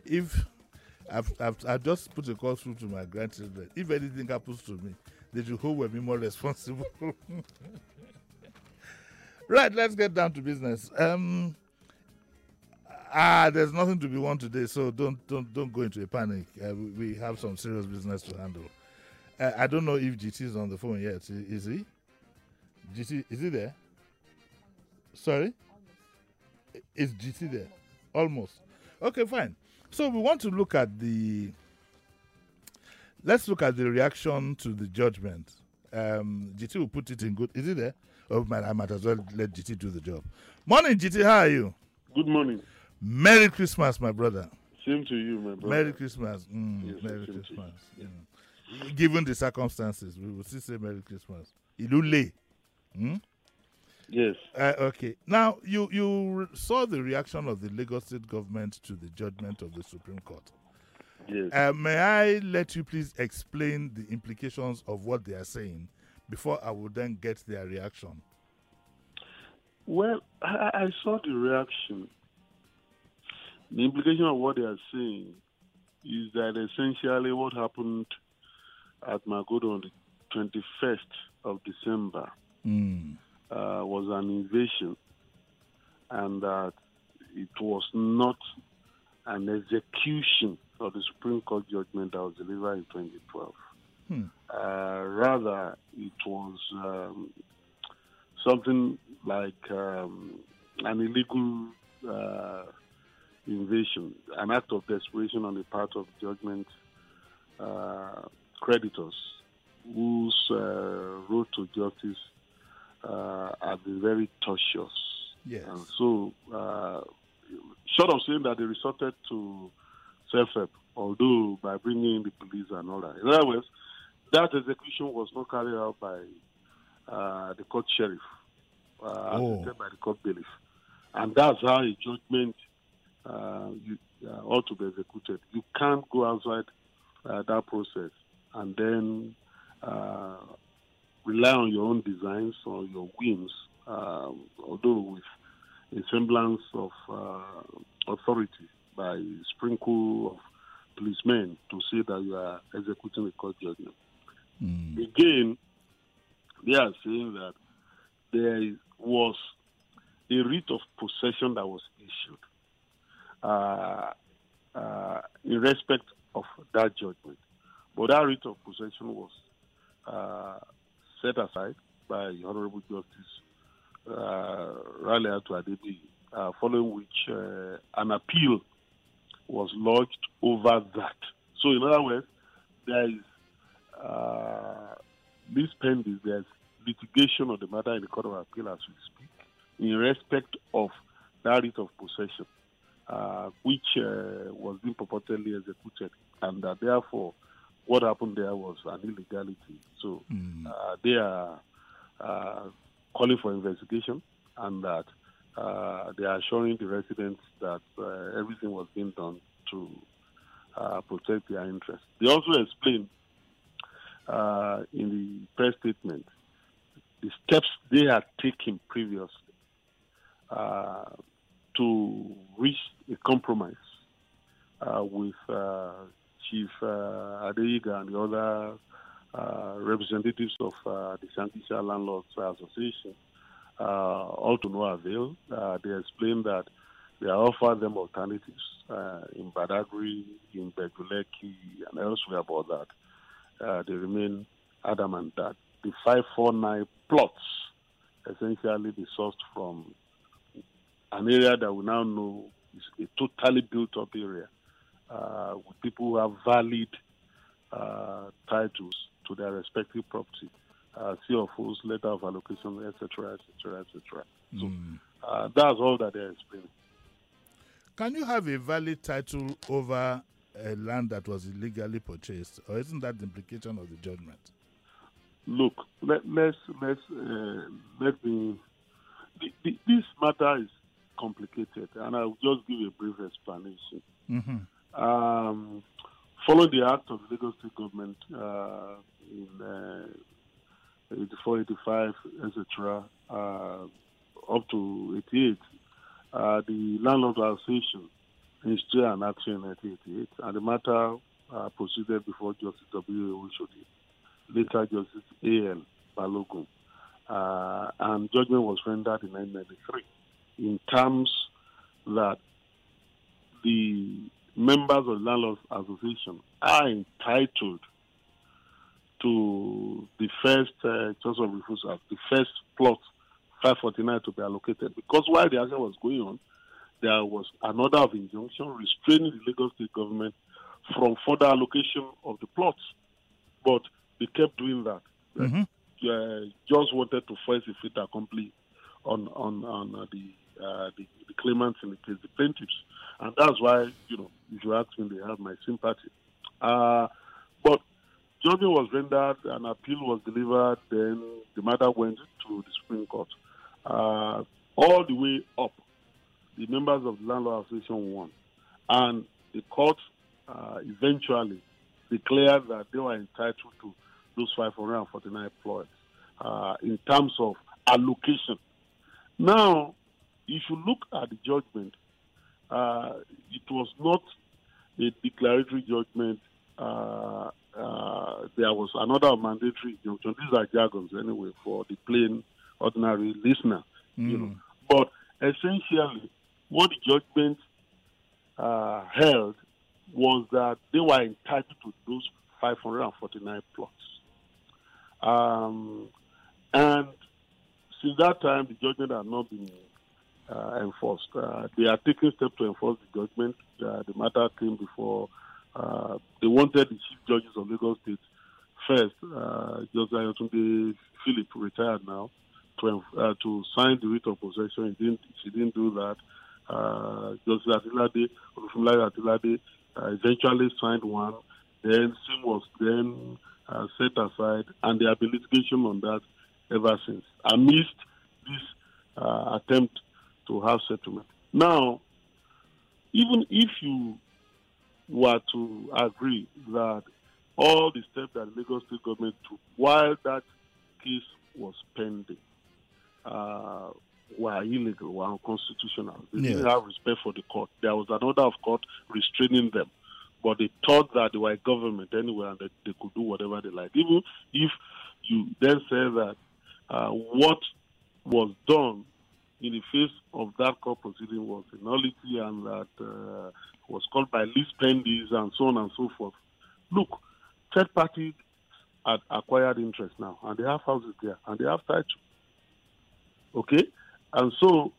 if I've just put a call through to my grandchildren. If anything happens to me, they should hold me more responsible. Right, let's get down to business. There's nothing to be won today, so don't go into a panic. We have some serious business to handle. I don't know if GT is on the phone yet. Is he? GT, is he there? Sorry? Is GT there? Almost. Okay, fine. So we want to look at let's look at the reaction to the judgment. GT will put it in good. Is he there? Oh man, I might as well let GT do the job. Morning, GT. How are you? Good morning. Merry Christmas, my brother. Same to you, my brother. Merry Christmas. Yes, Merry same to Christmas. you. Given the circumstances, we will still say Merry Christmas. Ilule. Yes. Okay. Now, you saw the reaction of the Lagos State government to the judgment of the Supreme Court. Yes. May I let you please explain the implications of what they are saying before I will then get their reaction? Well, I saw the reaction. The implication of what they are saying is that essentially what happened at Magodo on the 21st of December was an invasion, and that it was not an execution of the Supreme Court judgment that was delivered in 2012. Rather, it was something like an illegal invasion, an act of desperation on the part of judgment creditors whose road to justice have been very tortuous. Yes. And so, short of saying that they resorted to self-help, although by bringing in the police and all that. In other words, that execution was not carried out by the court sheriff, assisted by the court bailiff. And that's how a judgment ought to be executed. You can't go outside that process and then rely on your own designs or your whims, although with a semblance of authority by a sprinkle of policemen to say that you are executing a court judgment. Again, they are saying that there was a writ of possession that was issued in respect of that judgment. But that writ of possession was set aside by Honorable Justice Raleigh Adebi, following which an appeal was lodged over that. So, in other words, there is this pending, there's litigation of the matter in the Court of Appeal as we speak, in respect of that writ of possession, which was being purportedly executed, and that therefore what happened there was an illegality. So they are calling for investigation, and that they are assuring the residents that everything was being done to protect their interests. They also explain in the press statement the steps they had taken previously to reach a compromise with Chief Adeiga and the other representatives of the Shantisha Landlords Association, all to no avail. They explained that they offered them alternatives in Badagry, in Beguleki, and elsewhere about that. They remain adamant that the 549 plots essentially be sourced from an area that we now know is a totally built-up area with people who have valid titles to their respective property, CFOs, letter of allocation, etc., etc., etc. So that's all that they're explaining. Can you have a valid title over a land that was illegally purchased, or isn't that the implication of the judgment? Look, let me. This matter is complicated, and I'll just give a brief explanation. Following the act of the Lagos State government in 84, 85, etc., up to 88, the Landlord Association History and Action in 1988, and the matter proceeded before Justice W. Oshodi, later Justice A.L. Balogun, and judgment was rendered in 1993 in terms that the members of the Landlords Association are entitled to the first choice of refusal, the first plot 549 to be allocated. Because while the action was going on, there was an order of injunction restraining the Lagos State government from further allocation of the plots. But they kept doing that. Mm-hmm. Just wanted to force a fait accompli on the claimants in the case, the plaintiffs. And that's why, if you ask me, they have my sympathy. But judgment was rendered, an appeal was delivered, then the matter went to the Supreme Court. All the way up, the members of the Landlord Association won. And the court eventually declared that they were entitled to those 549 plots in terms of allocation. Now, if you look at the judgment, it was not a declaratory judgment. There was another mandatory injunction. These are jargons anyway for the plain, ordinary listener. But essentially, what the judgment held was that they were entitled to those 549 plots. And since that time, the judgment had not been enforced. They are taking steps to enforce the judgment. The matter came before. They wanted the chief judges of Lagos State first, Judge Ayotunde Philip, retired now, to sign the writ of possession. She didn't do that. Justice Atilade, Olufumilare Atilade, eventually signed one. Then same was then set aside, and there have been litigation on that ever since, amidst this attempt to have settlement. Now, even if you were to agree that all the steps that the Lagos State government took while that case was pending were illegal, were unconstitutional. They didn't have respect for the court. There was an order of court restraining them, but they thought that they were a government anyway and that they could do whatever they like. Even if you then say that what was done in the face of that court proceeding was a nullity and that was called by lease pendies and so on and so forth. Look, third parties had acquired interest now, and they have houses there, and they have title. Okay? And so,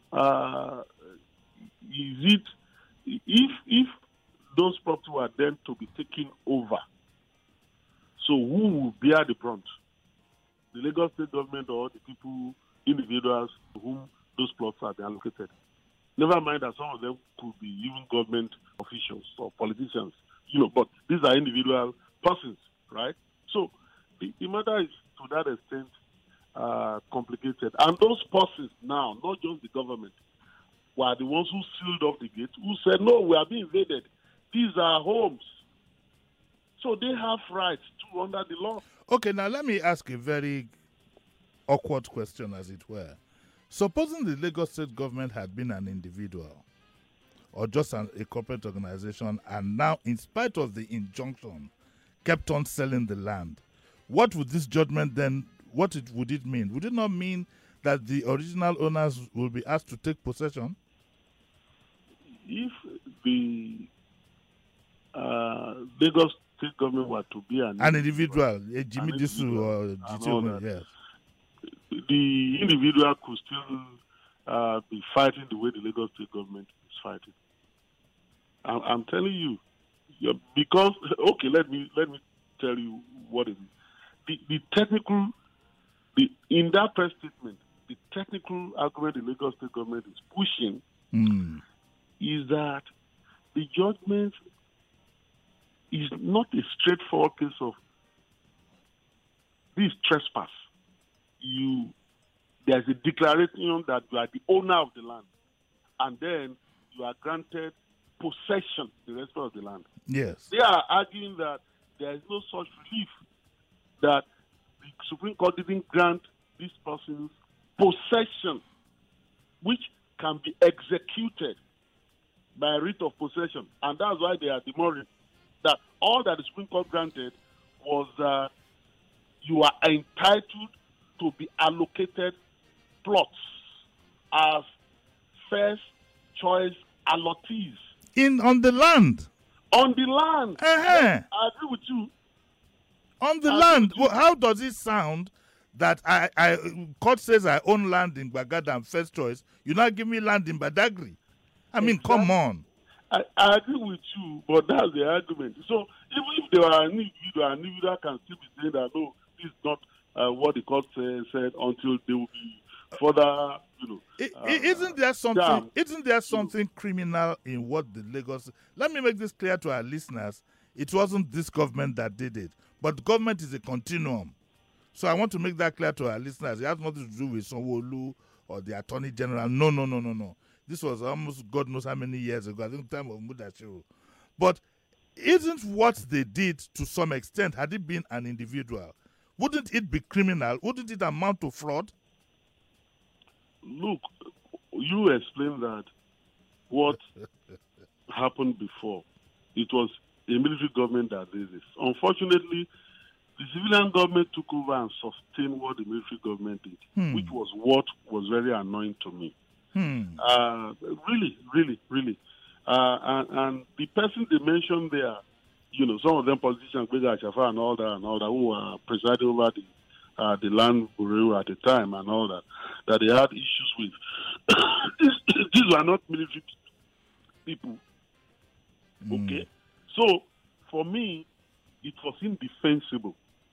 if those properties were then to be taken over, so who will bear the brunt? The Lagos State government or the people, individuals to whom those plots are allocated? Never mind that some of them could be even government officials or politicians, but these are individual persons, right? So the matter is to that extent complicated. And those persons now, not just the government, were the ones who sealed off the gate, who said, no, we are being invaded. These are homes. So they have rights to under the law. Okay, now let me ask a very awkward question, as it were. Supposing the Lagos State government had been an individual or just a corporate organization and now, in spite of the injunction, kept on selling the land, what would this judgment then, would it mean? Would it not mean that the original owners will be asked to take possession? If the Lagos State government were to be an individual, a Jimmy Disu or GT, yes. The individual could still be fighting the way the Lagos State government is fighting. I'm telling you, because let me tell you what it is. The technical, in that press statement, the technical argument the Lagos State government is pushing is that the judgment is not a straightforward case of this trespass. There's a declaration that you are the owner of the land, and then you are granted possession the rest of the land. Yes. They are arguing that there is no such relief, that the Supreme Court didn't grant these persons possession, which can be executed by writ of possession. And that's why they are demurring. That all that the Supreme Court granted was that you are entitled to be allocated plots as first choice allottees. On the land. On the land. Uh-huh. I agree with you. On the land. Well, how does it sound that I court says I own land in Bagada and first choice? You now give me land in Badagry. I mean, come on. I agree with you, but that's the argument. So even if there are an individual can still be saying that, no, this is not what the court said until they will be further, isn't there something? Damn. Isn't there something criminal in what the Lagos? Let me make this clear to our listeners. It wasn't this government that did it, but government is a continuum. So I want to make that clear to our listeners. It has nothing to do with Sanwo-Olu or the Attorney General. No. This was almost God knows how many years ago. I think time of Mudashiru. But isn't what they did to some extent, had it been an individual, wouldn't it be criminal? Wouldn't it amount to fraud? Look, you explained that what happened before. It was a military government that did this. Unfortunately, the civilian government took over and sustained what the military government did, which was what was very annoying to me. Really. And the person they mentioned there, some of them politicians, Bega Shafa and all that, who were presiding over the land bureau at the time and all that they had issues with. These were not military people. Okay? So, for me, it was indefensible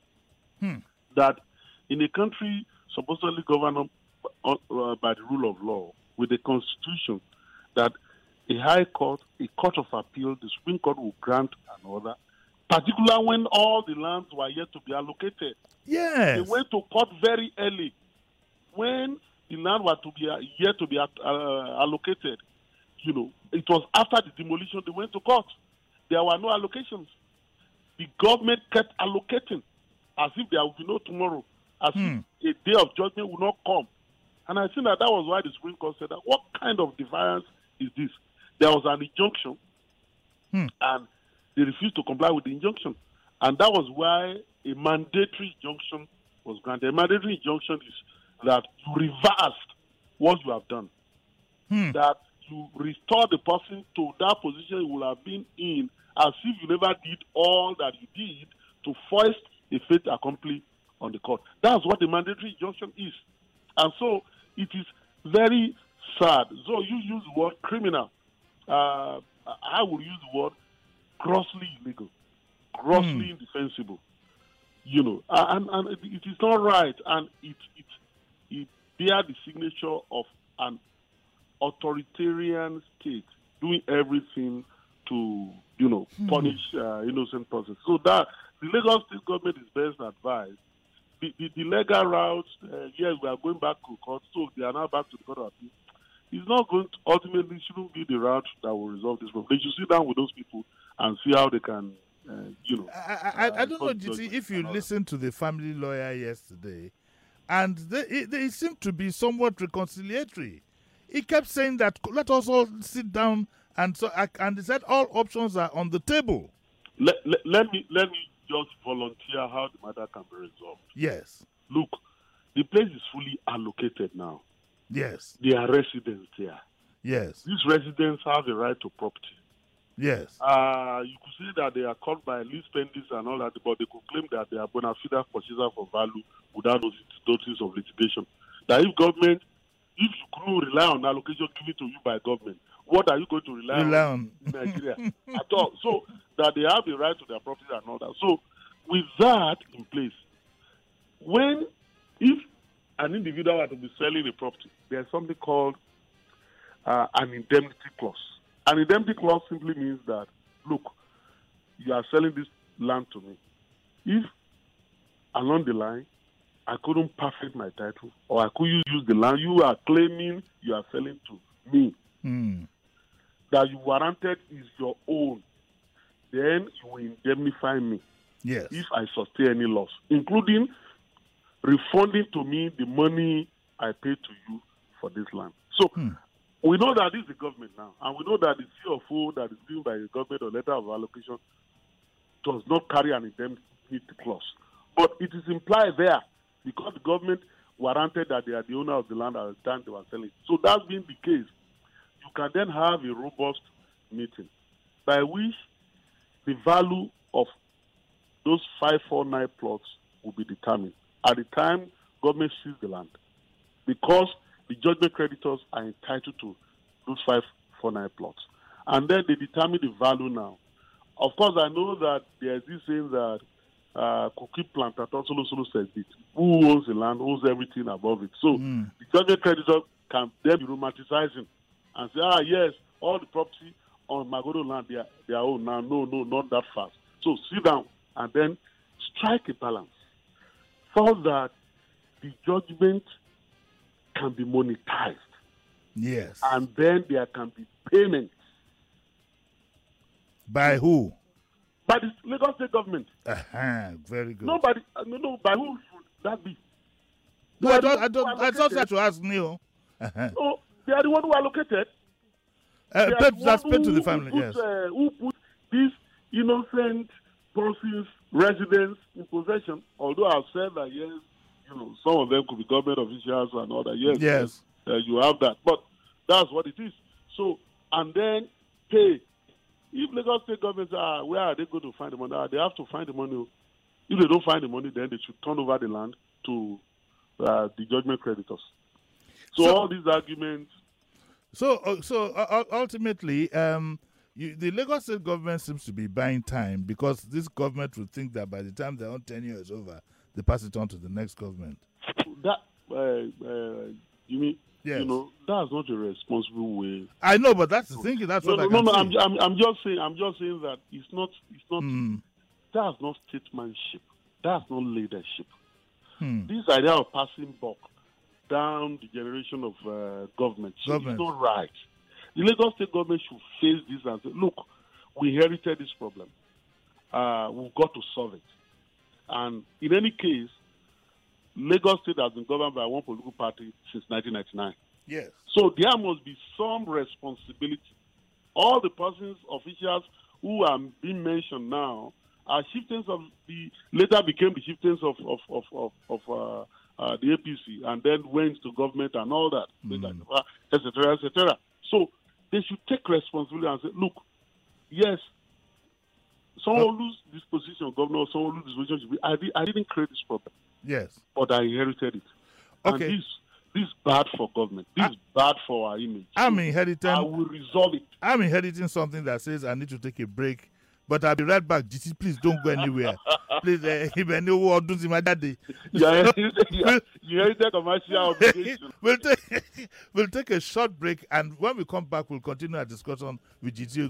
that in a country supposedly governed by the rule of law, with a constitution, that a high court, a court of appeal, the Supreme Court will grant an order, particularly when all the lands were yet to be allocated. Yes. They went to court very early. When the land was yet to be allocated, it was after the demolition they went to court. There were no allocations. The government kept allocating as if there would be no tomorrow, as if a day of judgment would not come. And I think that was why the Supreme Court said that what kind of defiance is this? There was an injunction, and they refused to comply with the injunction. And that was why a mandatory injunction was granted. A mandatory injunction is that you reversed what you have done. That you restore the person to that position you would have been in as if you never did all that you did to foist a fait accompli on the court. That's what the mandatory injunction is. And so it is very sad. So you use the word criminal. I would use the word grossly illegal, grossly indefensible. And it is not right. And it bears the signature of an authoritarian state doing everything to, punish innocent persons. So that the Lagos State government is best advised. The legal route, yes, we are going back to court, so they are now back to the court of appeal. It's not going to, ultimately, shouldn't be the route that will resolve this problem. They should sit down with those people and see how they can, I don't know, GT, if you listened to the family lawyer yesterday, and they seemed to be somewhat reconciliatory. He kept saying that, let us all sit down, and he said all options are on the table. Let me just volunteer how the matter can be resolved. Yes. Look, the place is fully allocated now. Yes. There are residents there. Yes. These residents have a right to property. Yes. You could say that they are caught by lease pendings and all that, but they could claim that they are bona fide purchaser for value without those notices of litigation. That if you couldn't rely on allocation given to you by government, what are you going to rely on in Nigeria at all? So that they have the right to their property and all that. So with that in place, if an individual were to be selling a property, there's something called an indemnity clause. An indemnity clause simply means that, look, you are selling this land to me. If along the line I couldn't perfect my title, or I couldn't use the land you are claiming you are selling to me, that you warranted is your own, then you will indemnify me. Yes. If I sustain any loss, including refunding to me the money I paid to you for this land. So we know that this is the government now, and we know that the CFO that is given by the government or letter of allocation does not carry an indemnity clause. But it is implied there because the government warranted that they are the owner of the land at the time they were selling. So that's being the case. You can then have a robust meeting by which the value of those 549 plots will be determined at the time government seizes the land, because the judgment creditors are entitled to those 549 plots. And then they determine the value now. Of course, I know that there is this saying that cookie plantator solo says it. Who owns the land owns everything above it. So the judgment creditor can then be romanticizing and say, yes, all the property on Magodo land, they are own now. No, not that fast. So sit down and then strike a balance so that the judgment can be monetized. Yes. And then there can be payments. By who? By the Lagos State government. Very good. Nobody, no, by who should that be? No, I thought that to ask Neil. No, they are the one who allocated. That's paid to the family, yes. Who put these innocent persons, residents in possession, although I've said that, yes, some of them could be government officials and all that. Yes. You have that. But that's what it is. So, and then pay. If Lagos State government say, where are they going to find the money? They have to find the money. If they don't find the money, then they should turn over the land to the judgment creditors. So all these arguments. So ultimately, the Lagos State government seems to be buying time, because this government would think that by the time their own tenure is over, they pass it on to the next government. That you mean? Yes. That's not a responsible way. I know, but that's the thing. That's what I can say. I'm just saying that it's not. That's not statesmanship. That's not leadership. This idea of passing buck down the generation of government is not right. The Lagos State government should face this and say, look, we inherited this problem. We've got to solve it. And in any case, Lagos State has been governed by one political party since 1999. Yes. So there must be some responsibility. All the persons, officials who are being mentioned now are chieftains of later became the chieftains of the APC, and then went to government and all that, etc., etc. So they should take responsibility and say, look, yes, someone lose this position of governor, someone lose this position. I didn't create this problem. Yes. But I inherited it. Okay. And this is bad for government. This is bad for our image. I will resolve it. I'm inheriting something that says I need to take a break, but I'll be right back. GT, please don't go anywhere. Please, if anyone does my daddy. You inherited commercial obligation. We'll take a short break, and when we come back, we'll continue our discussion with GT.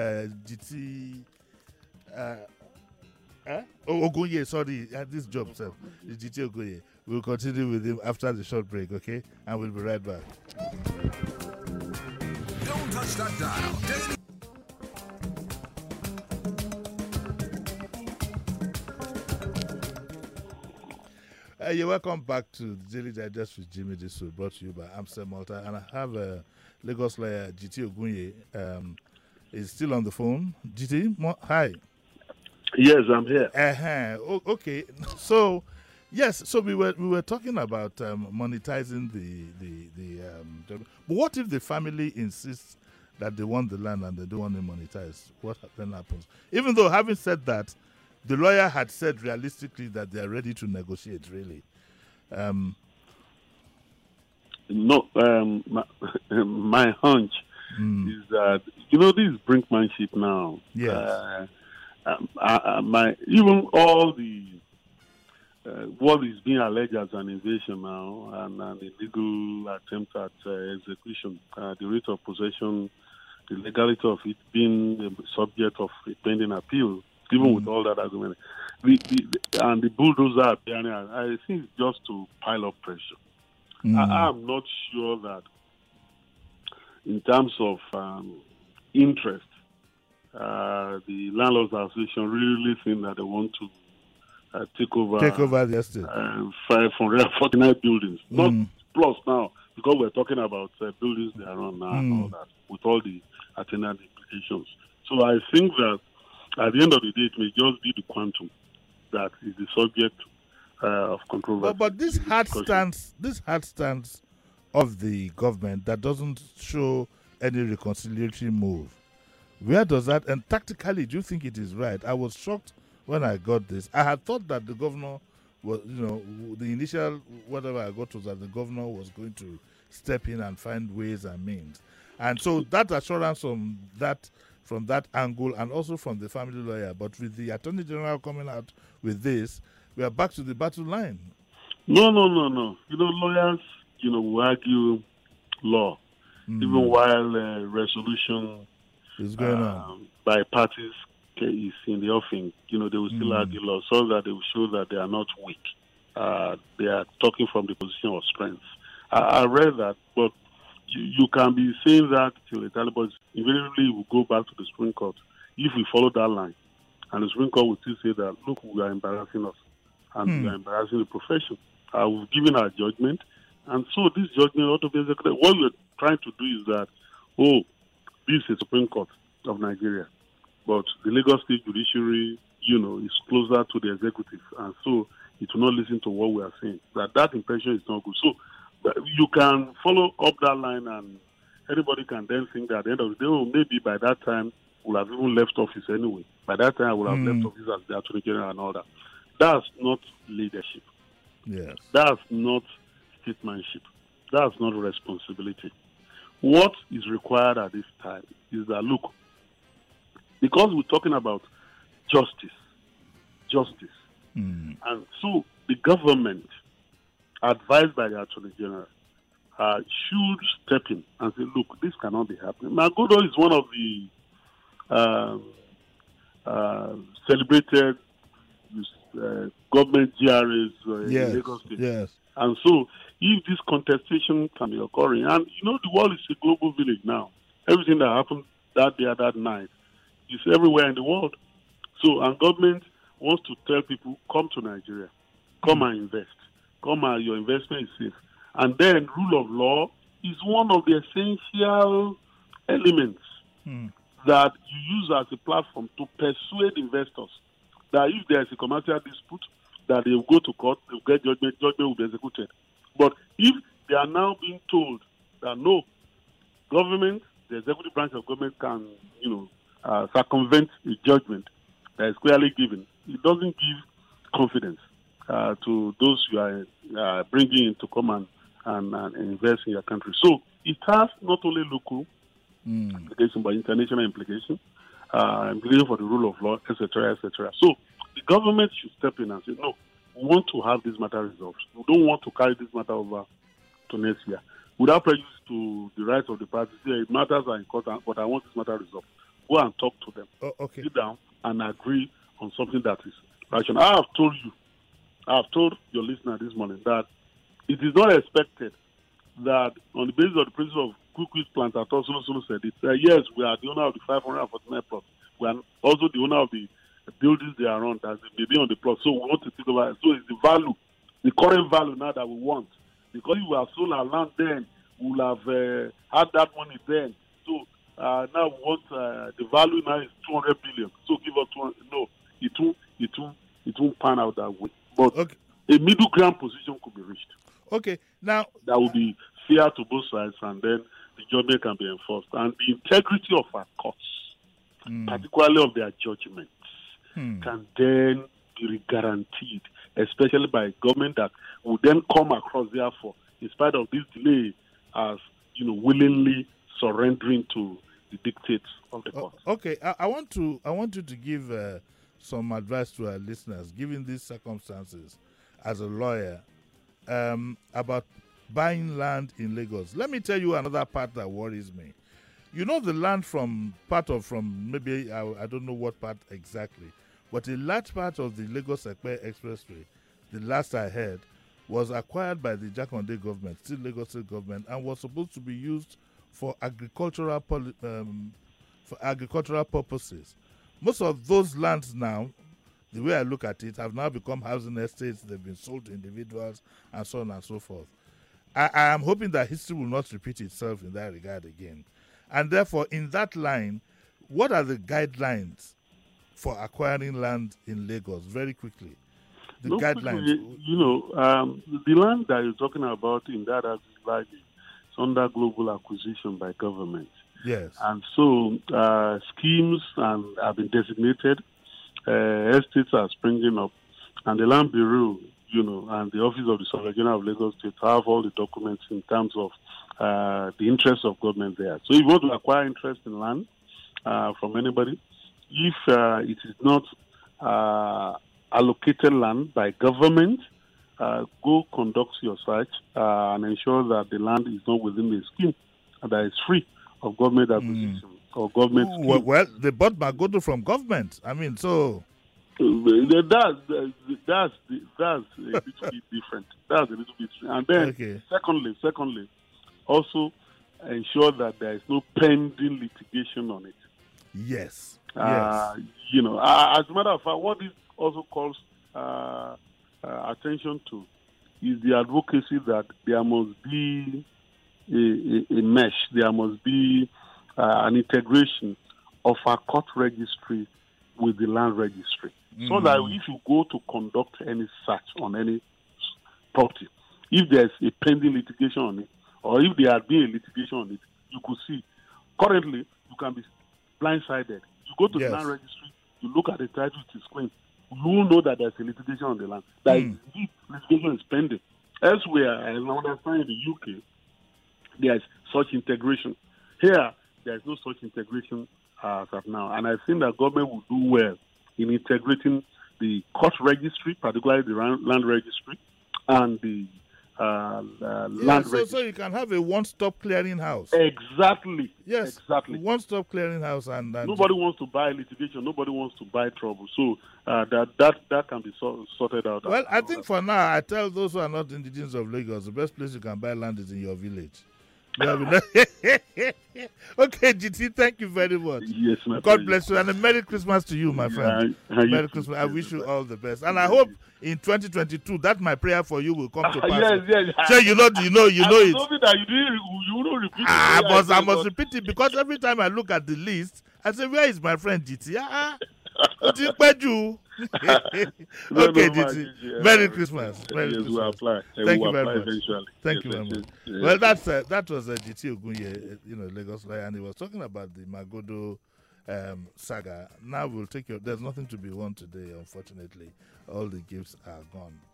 Ogunye, sorry, this job, sir. GT Ogunye. We'll continue with him after the short break, okay? And we'll be right back. Don't touch that dial. You're welcome back to the Daily Digest with Jimmy Disu, brought to you by Amstel Malta. And I have Lagos lawyer GT Ogunye. Is still on the phone. GT, hi. Yes, I'm here. Okay. So, yes. So we were talking about monetizing the. But what if the family insists that they want the land and they don't want it monetized? What then happens? Even though, having said that, the lawyer had said realistically that they are ready to negotiate. Really. No. My hunch is that this is brinkmanship now. Yes. Even all the what is being alleged as an invasion now and an illegal attempt at execution, the rate of possession, the legality of it being the subject of a pending appeal, even with all that argument, and the bulldozer appearing, I think it's just to pile up pressure. I'm not sure that in terms of interest, the Landlords Association really think that they want to take over the estate. 549 buildings, not plus now because we're talking about buildings they are on now and all that, with all the attendant implications. So I think that at the end of the day, it may just be the quantum that is the subject of controversy. But this hard stance of the government that doesn't show any reconciliatory move, where does that, and tactically, do you think it is right? I was shocked when I got this. I had thought that the governor was, the initial whatever I got was that the governor was going to step in and find ways and means. And so that assurance from that angle, and also from the family lawyer, but with the Attorney General coming out with this, we are back to the battle line. No. Lawyers, will argue law, even while resolution is going on by parties is in the offing. They will still argue law so that they will show that they are not weak. They are talking from the position of strength. I read that, but you can be saying that till the Taliban invariably will go back to the Supreme Court if we follow that line. And the Supreme Court will still say that, look, we are embarrassing us and we are embarrassing the profession. We've given our judgment. And so this judgment ought to be executed. What we're trying to do is that, this is the Supreme Court of Nigeria. But the Lagos State Judiciary, is closer to the executive. And so it will not listen to what we are saying. That impression is not good. So you can follow up that line, and anybody can then think that at the end of the day, maybe by that time we'll have even left office anyway. By that time, I will have left office as the Attorney General and all that. That's not leadership. Yes. That's not statesmanship. That's not responsibility. What is required at this time is that, look, because we're talking about justice, and so the government, advised by the Attorney General, should step in and say, look, this cannot be happening. Magodo is one of the celebrated government GRAs in Lagos State. Yes. And so, if this contestation can be occurring, and the world is a global village now. Everything that happened that day or that night is everywhere in the world. So, and government wants to tell people, come to Nigeria, come and invest. Come and your investment is safe. And then rule of law is one of the essential elements that you use as a platform to persuade investors that if there is a commercial dispute, that they will go to court, they will get judgment will be executed. But if they are now being told that no, government, the executive branch of government can, circumvent a judgment that is clearly given, it doesn't give confidence to those you are bringing in to come and invest in your country. So it has not only local implication, but international implication for the rule of law, etc., etc. So the government should step in and say, no, we want to have this matter resolved. We don't want to carry this matter over to next year. Without prejudice to the rights of the parties, matters are in court, but I want this matter resolved. Go and talk to them. Okay. Sit down and agree on something that is rational. I have told your listener this morning that it is not expected that on the basis of the principle of quick planter, Solo said it. Yes, we are the owner of the 549 plots. We are also the owner of the buildings they are on, that they be on the plot. So we want to take over. So it's the value, the current value now that we want. Because if we have sold our land then, we will have had that money then. So now we want the value now is 200 billion. So give us 200. No, it won't pan out that way. But a middle ground position could be reached. Okay, now that will be fair to both sides, and then the judgment can be enforced. And the integrity of our courts, particularly of their judgments, can then be guaranteed, especially by government that will then come across, therefore, in spite of this delay, as willingly surrendering to the dictates of the court. Okay, I want you to give some advice to our listeners, given these circumstances, as a lawyer, about buying land in Lagos. Let me tell you another part that worries me. The land from maybe, I don't know what part exactly, but a large part of the Lagos-Ekpe Expressway, the last I heard, was acquired by the Jakande government, still Lagos State government, and was supposed to be used for agricultural purposes. Most of those lands now, the way I look at it, have now become housing estates. They've been sold to individuals and so on and so forth. I am hoping that history will not repeat itself in that regard again. And therefore, in that line, what are the guidelines for acquiring land in Lagos? Very quickly. The No, guidelines. the land that you're talking about in that like it's under global acquisition by government. Yes. And so schemes have been designated, estates are springing up, and the Land Bureau, and the Office of the Surveyor General of Lagos State have all the documents in terms of the interest of government there. So if you want to acquire interest in land from anybody, if it is not allocated land by government, go conduct your search and ensure that the land is not within the scheme and that it's free of government acquisition or government scheme. Well, they bought Magodo from government. I mean, so... That's a little bit different. That's a little bit. And then, secondly, also ensure that there is no pending litigation on it. Yes. As a matter of fact, what this also calls attention to is the advocacy that there must be a mesh. There must be an integration of our court registry with the land registry. So that if you go to conduct any search on any property, if there's a pending litigation on it, or if there had been a litigation on it, you could see. Currently, you can be blindsided. You go to the land registry, you look at the title it is claimed, you will know that there's a litigation on the land. That indeed litigation is pending. Elsewhere, I understand in the UK, there's such integration. Here, there's no such integration as of now. And I think that government will do well in integrating the court registry, particularly the land registry, and the land registry. So you can have a one-stop clearinghouse. Exactly. Yes. Exactly. One-stop clearinghouse, and nobody wants to buy litigation. Nobody wants to buy trouble. So that can be sorted out. Well, I think for now, I tell those who are not indigenous of Lagos, the best place you can buy land is in your village. Okay, GT, thank you very much. Yes, my God pleasure. bless you, and a Merry Christmas to you, my friend. Merry Christmas. I wish you all the best, and I hope in 2022 that my prayer for you will come to pass. Yes. So you know it. That you don't repeat I must repeat it because every time I look at the list, I say, "Where is my friend GT?" Okay, GT. Merry Christmas. Merry Christmas. We'll apply. Thank you very much. Eventually. Thank you very much. Well, that was GT Ogunye, Lagos lawyer, and he was talking about the Magodo saga. Now we'll take there's nothing to be won today, unfortunately. All the gifts are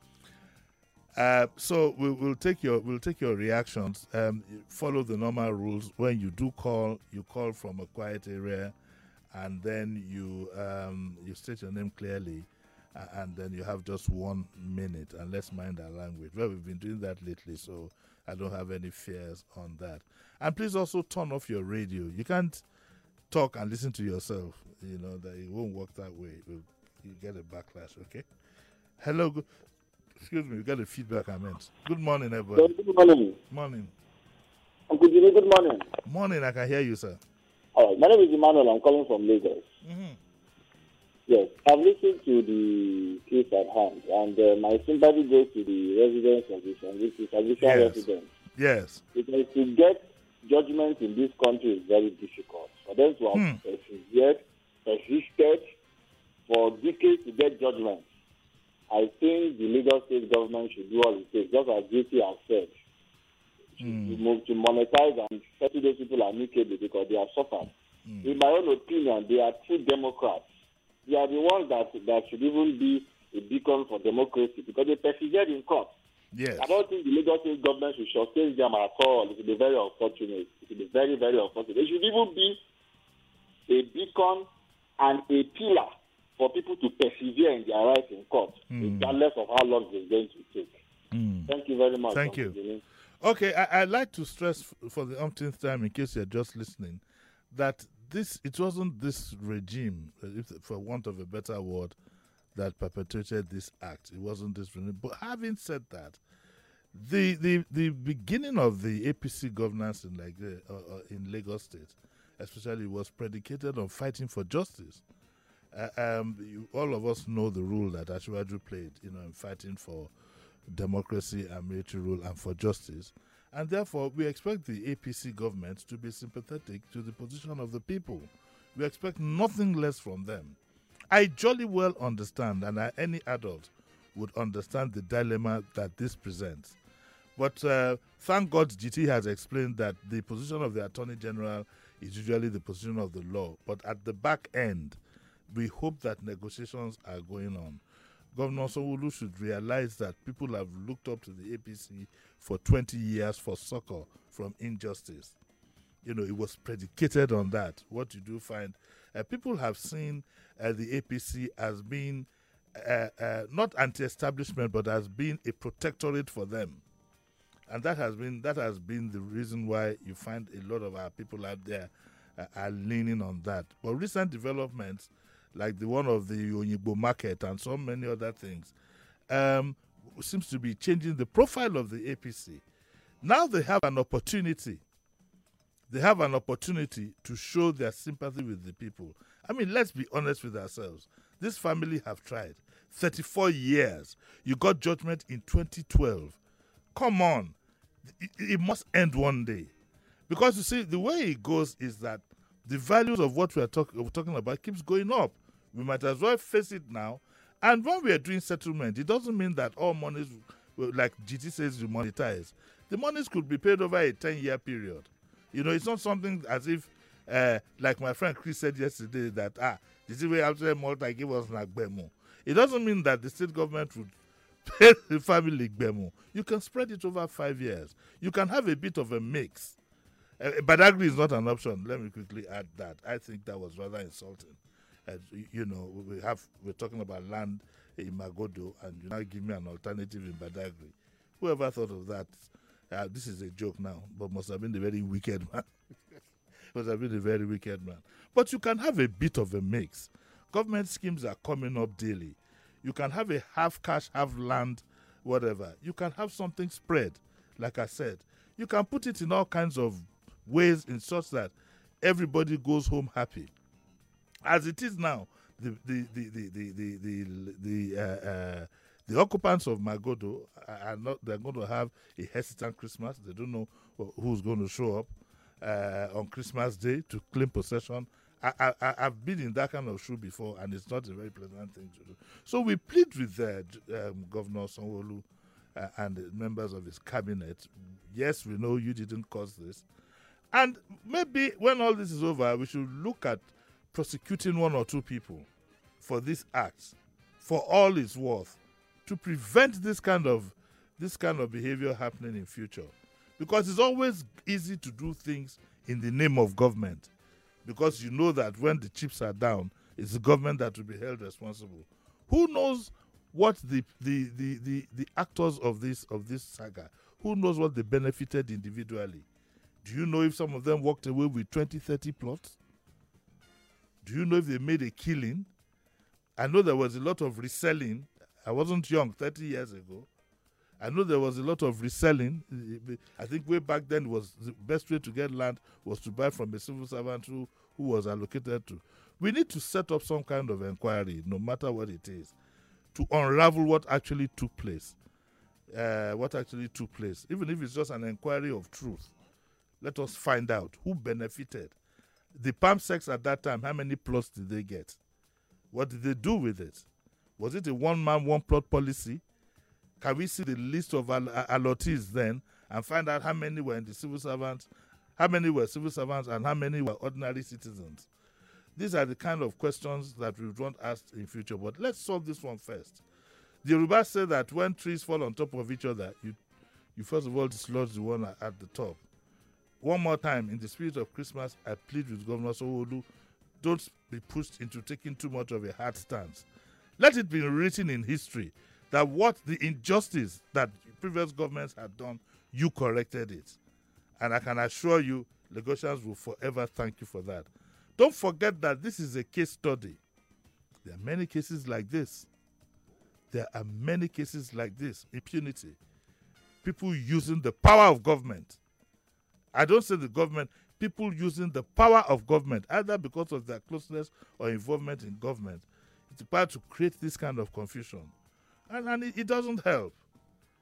gone. So we'll take your reactions. Follow the normal rules. When you do call, you call from a quiet area, and then you state your name clearly, and then you have just 1 minute, and let's mind our language. Well, we've been doing that lately, so I don't have any fears on that. And please also turn off your radio. You can't talk and listen to yourself. That it won't work that way. You get a backlash, okay? Hello. Excuse me, we got a feedback I meant. Good morning, everybody. Good morning. Morning. Uncle Jimmy, good morning. Morning, I can hear you, sir. All right, my name is Emmanuel. I'm calling from Lagos. Mm-hmm. Yes, I've listened to the case at hand, and my sympathy goes to the residents of the traditional residents. Yes. Because to get judgment in this country is very difficult. For them to have persisted for decades to get judgment, I think the Lagos state government should do all it takes, just as JT has said, to monetize and settle those people amicably because they have suffered. In my own opinion, they are true Democrats. They are the ones that should even be a beacon for democracy because they persevered in court. Yes. I don't think the Lagos state government should shortchange them at all. It will be very unfortunate. It will be very, very unfortunate. They should even be a beacon and a pillar for people to persevere in their rights in court, regardless of how long it's going to take. Thank you very much. Thank you. Okay, I'd like to stress for the umpteenth time, in case you're just listening, that it wasn't this regime, for want of a better word, that perpetrated this act. It wasn't this regime. But having said that, the beginning of the APC governance in Lagos State, especially, was predicated on fighting for justice. All of us know the role that Asiwaju played, in fighting for democracy and military rule and for justice. And therefore, we expect the APC government to be sympathetic to the position of the people. We expect nothing less from them. I jolly well understand, and any adult would understand the dilemma that this presents. But thank God GT has explained that the position of the Attorney General is usually the position of the law. But at the back end, we hope that negotiations are going on. Governor Sanwo-Olu should realize that people have looked up to the APC for 20 years for succor from injustice. You know, it was predicated on that. What you do find, people have seen the APC as being not anti-establishment, but as being a protectorate for them. And that has been the reason why you find a lot of our people out there are leaning on that. But recent developments, like the one of the Onyigbo market and so many other things, seems to be changing the profile of the APC. Now they have an opportunity. They have an opportunity to show their sympathy with the people. I mean, let's be honest with ourselves. This family have tried. 34 years. You got judgment in 2012. Come on. It must end one day. Because you see, the way it goes is that the values of what we're talking about keeps going up. We might as well face it now. And when we are doing settlement, it doesn't mean that all monies, like GT says, you monetize. The monies could be paid over a 10-year period. You know, it's not something as if, like my friend Chris said yesterday, that, this is where after Malta give us Nagbemo. It doesn't mean that the state government would pay the family Gbemo. You can spread it over 5 years. You can have a bit of a mix. Badagry is not an option. Let me quickly add that. I think that was rather insulting. You know, we're talking about land in Magodo, and you now give me an alternative in Badagry. Whoever thought of that? This is a joke now, but must have been a very wicked man. Must have been a very wicked man. But you can have a bit of a mix. Government schemes are coming up daily. You can have a half cash, half land, whatever. You can have something spread, like I said. You can put it in all kinds of ways in such that everybody goes home happy. As it is now, the occupants of Magodo are not. They're going to have a hesitant Christmas. They don't know who's going to show up on Christmas Day to claim possession. I've been in that kind of shoe before, and it's not a very pleasant thing to do. So we plead with Governor Sanwo-Olu and the members of his cabinet. Yes, we know you didn't cause this. And maybe when all this is over, we should look at prosecuting one or two people for this act, for all it's worth, to prevent this kind of behavior happening in future. Because it's always easy to do things in the name of government. Because you know that when the chips are down, it's the government that will be held responsible. Who knows what the actors of this saga, who knows what they benefited individually? Do you know if some of them walked away with 20, 30 plots? Do you know if they made a killing? I know there was a lot of reselling. I wasn't young 30 years ago. I know there was a lot of reselling. I think way back then was the best way to get land was to buy from a civil servant who was allocated to. We need to set up some kind of inquiry, no matter what it is, to unravel what actually took place. Even if it's just an inquiry of truth. Let us find out who benefited. The PAMSECs at that time, how many plots did they get? What did they do with it? Was it a one-man, one-plot policy? Can we see the list of allottees then and find out how many were in the civil servants, how many were civil servants, and how many were ordinary citizens? These are the kind of questions that we want asked in future. But let's solve this one first. The Yoruba say that when trees fall on top of each other, you first of all dislodge the one at the top. One more time, in the spirit of Christmas, I plead with Governor Sanwo-Olu, don't be pushed into taking too much of a hard stance. Let it be written in history that what the injustice that previous governments had done, you corrected it. And I can assure you, Lagosians will forever thank you for that. Don't forget that this is a case study. There are many cases like this. Impunity. People using the power of government. I don't say the government, people using the power of government, either because of their closeness or involvement in government. It's about to create this kind of confusion. And it doesn't help.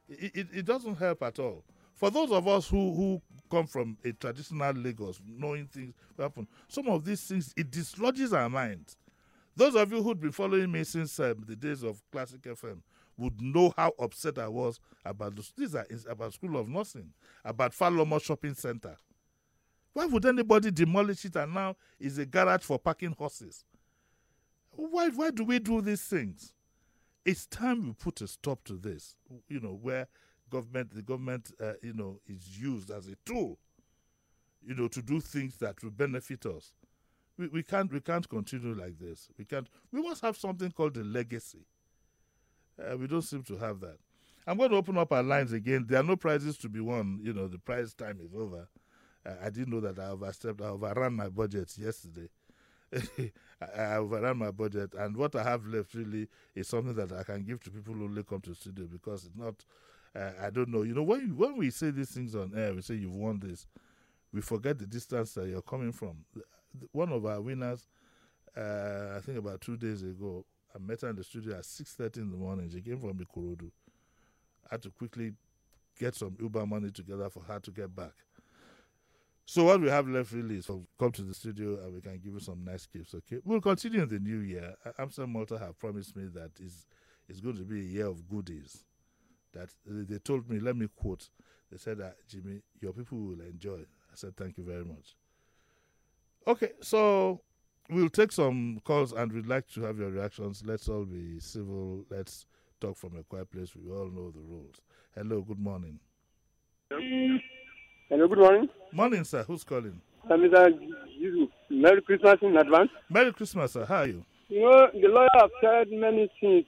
It doesn't help at all. For those of us who come from a traditional Lagos, knowing things happen, some of these things, it dislodges our minds. Those of you who'd been following me since the days of Classic FM would know how upset I was about these are about School of Nursing, about Falomo Shopping Center. Why would anybody demolish it and now is a garage for parking horses? Why do we do these things? It's time we put a stop to this, where the government, is used as a tool, to do things that will benefit us. We can't continue like this. We must have something called a legacy. We don't seem to have that. I'm going to open up our lines again. There are no prizes to be won. The prize time is over. I didn't know that I overran my budget yesterday. I overran my budget, and what I have left really is something that I can give to people who only come to the studio, because it's not, I don't know. When we say these things on air, we say you've won this, we forget the distance that you're coming from. One of our winners, I think about 2 days ago, I met her in the studio at 6:30 in the morning. She came from Ikorodu. I had to quickly get some Uber money together for her to get back. So what we have left really is to come to the studio and we can give you some nice gifts, okay? We'll continue in the new year. Amsterdam Malta have promised me that it's going to be a year of goodies. That they told me, let me quote, they said that, Jimmy, your people will enjoy. I said, thank you very much. Okay, so we'll take some calls and we'd like to have your reactions. Let's all be civil. Let's talk from a quiet place. We all know the rules. Hello, good morning. Hello, good morning. Morning, sir. Who's calling? Mr. Jesus. Merry Christmas in advance. Merry Christmas, sir. How are you? The lawyer have said many things.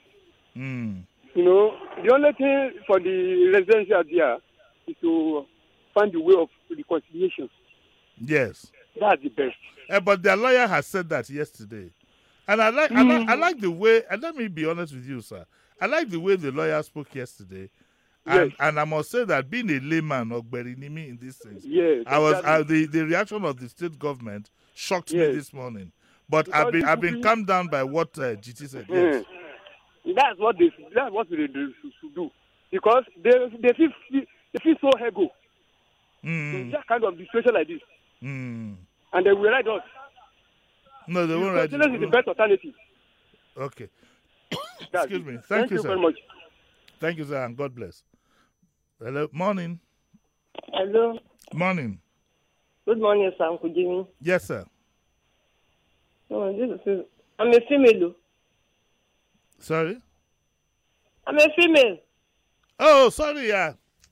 The only thing for the residential there is to find the way of reconciliation. Yes. That's the best. But their lawyer has said that yesterday. And I like the way, and let me be honest with you, sir. I like the way the lawyer spoke yesterday. And, yes. And I must say that being a layman or Berinimi in these things, yes, the reaction of the state government shocked me this morning. But because I've been calmed down by what GT said. Yes. That's what they should do, because they feel so ego. In that kind of situation like this, and they will write us. No, they won't write. This is the best alternative. Okay. Excuse me. Thank you, sir. Very much. Thank you, sir, and God bless. Hello, morning. Hello. Morning. Good morning, sir. Uncle Jimmy. Yes, sir. Oh, I'm a female. Sorry? I'm a female. Oh, sorry, yeah.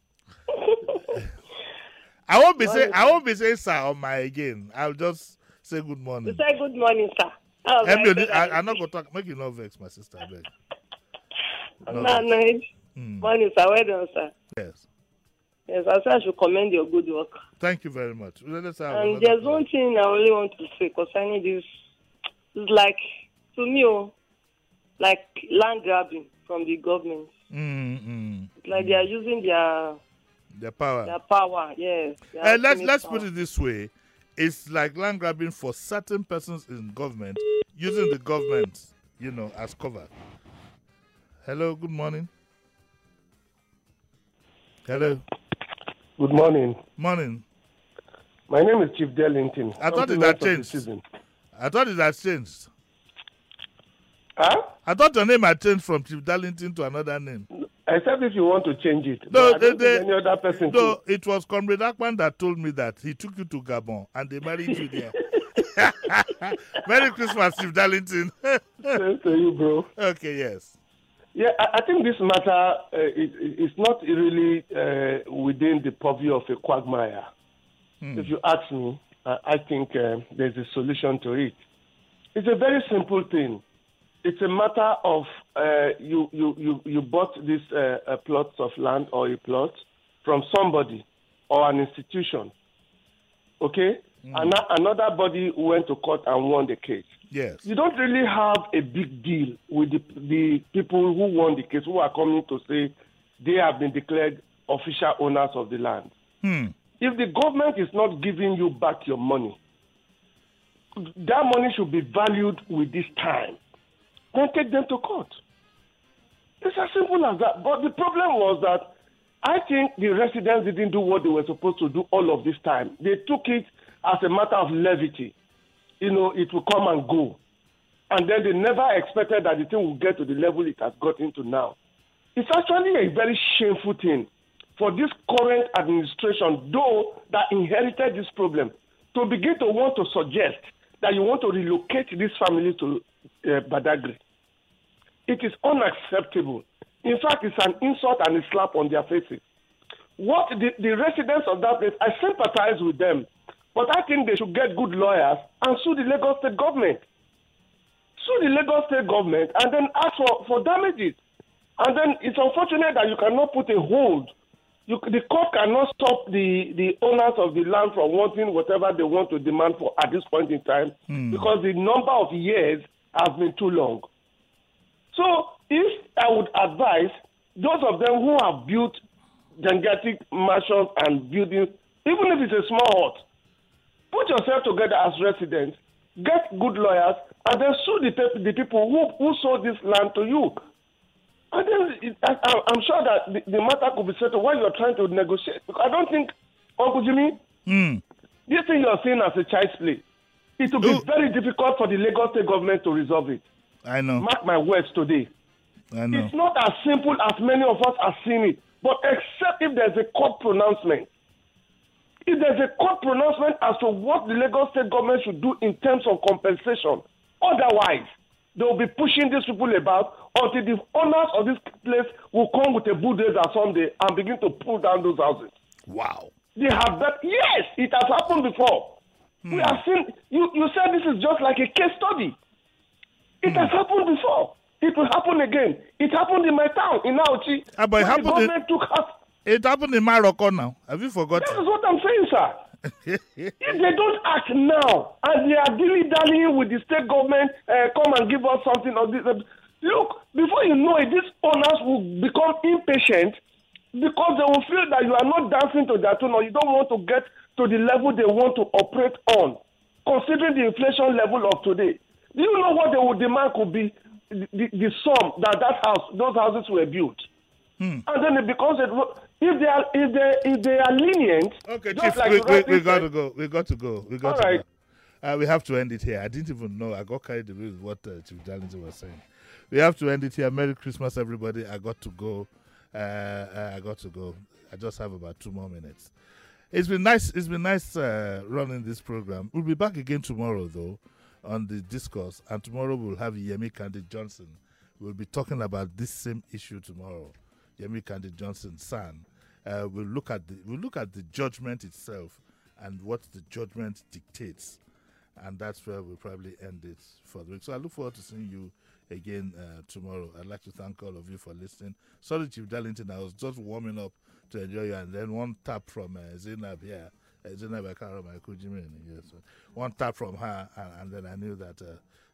I won't be saying sir on my again. I'll just say good morning. You say good morning, sir. I'm not going to talk. Make you not vex, my sister. I beg. Morning, sir. Well done, sir. Yes. Yes, I should commend your good work. Thank you very much. And there's one thing I really want to say concerning this. It's like, to me, like land grabbing from the government. It's like they are using their power. Their power, yes. Let's put it this way. It's like land grabbing for certain persons in government, using the government, as cover. Hello, good morning. Hello. Good morning. Morning. My name is Chief Darlington. I thought it had changed. I thought it had changed. Huh? I thought your name had changed from Chief Darlington to another name. Except if you want to change it. No, any other person. No, it was Comrade Akpan that told me that he took you to Gabon and they married you there. Merry Christmas, Chief Darlington. Thanks to you, bro. Okay, yes. Yeah, I think this matter is not really within the purview of a quagmire. If you ask me, I think there's a solution to it. It's a very simple thing. It's a matter of you bought this plots of land or a plot from somebody or an institution, okay? And another body went to court and won the case. Yes. You don't really have a big deal with the people who won the case, who are coming to say they have been declared official owners of the land. If the government is not giving you back your money, that money should be valued with this time. Then take them to court. It's as simple as that. But the problem was that I think the residents didn't do what they were supposed to do all of this time. They took it as a matter of levity. It will come and go. And then they never expected that the thing will get to the level it has gotten to now. It's actually a very shameful thing for this current administration, though, that inherited this problem, to begin to want to suggest that you want to relocate this family to Badagry. It is unacceptable. In fact, it's an insult and a slap on their faces. What the residents of that place, I sympathize with them, but I think they should get good lawyers and sue the Lagos State government. Sue the Lagos State government and then ask for damages. And then it's unfortunate that you cannot put a hold. The court cannot stop the owners of the land from wanting whatever they want to demand for at this point in time because the number of years has been too long. So if I would advise those of them who have built gigantic mansions and buildings, even if it's a small hut, put yourself together as residents, get good lawyers, and then sue the people who sold this land to you. And then I'm sure that the matter could be settled while you're trying to negotiate. Because I don't think, Uncle Jimmy, this thing you're seeing as a child's play, it will be very difficult for the Lagos State government to resolve it. I know. Mark my words today. I know. It's not as simple as many of us are seeing it. But except if there's a court pronouncement. If there's a court pronouncement as to what the Lagos State government should do in terms of compensation, otherwise, they will be pushing these people about until the owners of this place will come with a bulldozer someday and begin to pull down those houses. Wow. They have that. Yes, it has happened before. We have seen, you said this is just like a case study. It has happened before. It will happen again. It happened in my town, in Auchi. But it happened in Morocco now. Have you forgotten? That is what I'm saying, sir. If they don't act now, and they are dilly-dallying with the state government, come and give us something or this. Look, before you know it, these owners will become impatient because they will feel that you are not dancing to their tune or you don't want to get to the level they want to operate on, considering the inflation level of today. Do you know what they would demand could be the sum that those houses were built? And then it becomes if they are lenient. Okay, Chief, like we got to go. We got to go. All right. We have to end it here. I didn't even know. I got carried away with what Chief Darlington was saying. We have to end it here. Merry Christmas, everybody. I got to go. I just have about 2 more minutes. It's been nice. It's been nice running this program. We'll be back again tomorrow, though, on the discourse. And tomorrow we'll have Yemi Kandi Johnson. We'll be talking about this same issue tomorrow. Yemi Kandi Johnson, son. We'll look at the judgment itself and what the judgment dictates, and that's where we'll probably end it for the week. So I look forward to seeing you again tomorrow. I'd like to thank all of you for listening. Sorry, Chief Darlington, I was just warming up to enjoy you, and then one tap from Zainab here. Zainab, I can't remember my Kujimi. Yes, one tap from her, and then I knew that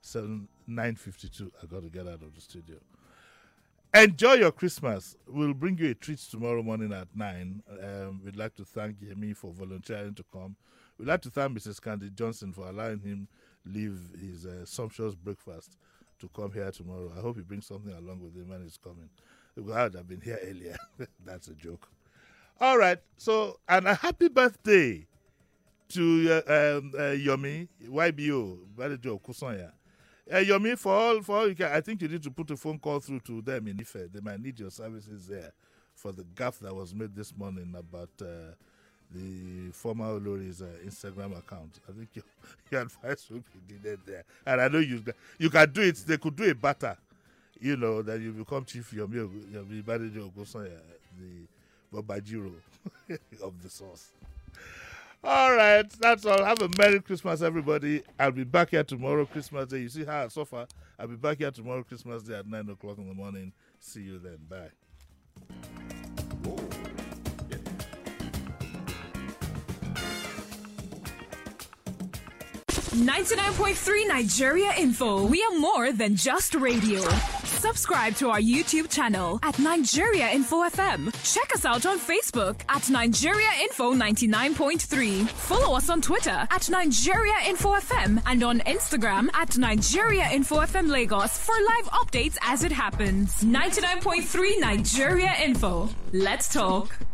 9:52 I got to get out of the studio. Enjoy your Christmas. We'll bring you a treat tomorrow morning at 9. We'd like to thank Yemi for volunteering to come. We'd like to thank Mrs. Kandi Johnson for allowing him leave his sumptuous breakfast to come here tomorrow. I hope he brings something along with him when he's coming. I would have been here earlier. That's a joke. All right. So, and a happy birthday to Yomi, YBO, Badajo Kusonya. Yomi, for all you can, I think you need to put a phone call through to them in Ife. They might need your services there for the gaffe that was made this morning about the former Olori's Instagram account. I think your advice will be needed there. And I know you can do it. They could do a batter, that you become Chief Yomi Badajo Kusonya, the Babajiro of the source. All right, that's all. Have a Merry Christmas, everybody. I'll be back here tomorrow, Christmas Day. You see how so far? I'll be back here tomorrow, Christmas Day at 9 o'clock in the morning. See you then. Bye. 99.3 Nigeria Info. We are more than just radio. Subscribe to our YouTube channel at Nigeria Info FM. Check us out on Facebook at Nigeria Info 99.3. Follow us on Twitter at Nigeria Info FM and on Instagram at Nigeria Info FM Lagos for live updates as it happens. 99.3 Nigeria Info. Let's talk.